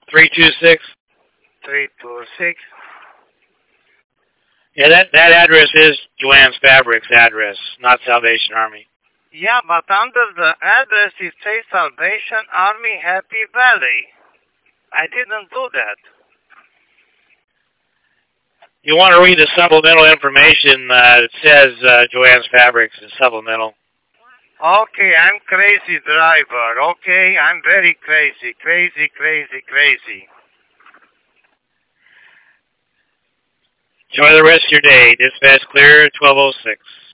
326. 326. Yeah, that address is Joanne's Fabrics address, not Salvation Army. Yeah, but under the address it says Salvation Army Happy Valley. I didn't do that. You want to read the supplemental information that says Joanne's Fabrics is supplemental. Okay, I'm crazy driver. Okay, I'm very crazy. Crazy. Enjoy the rest of your day. Dispatch clear, 1206.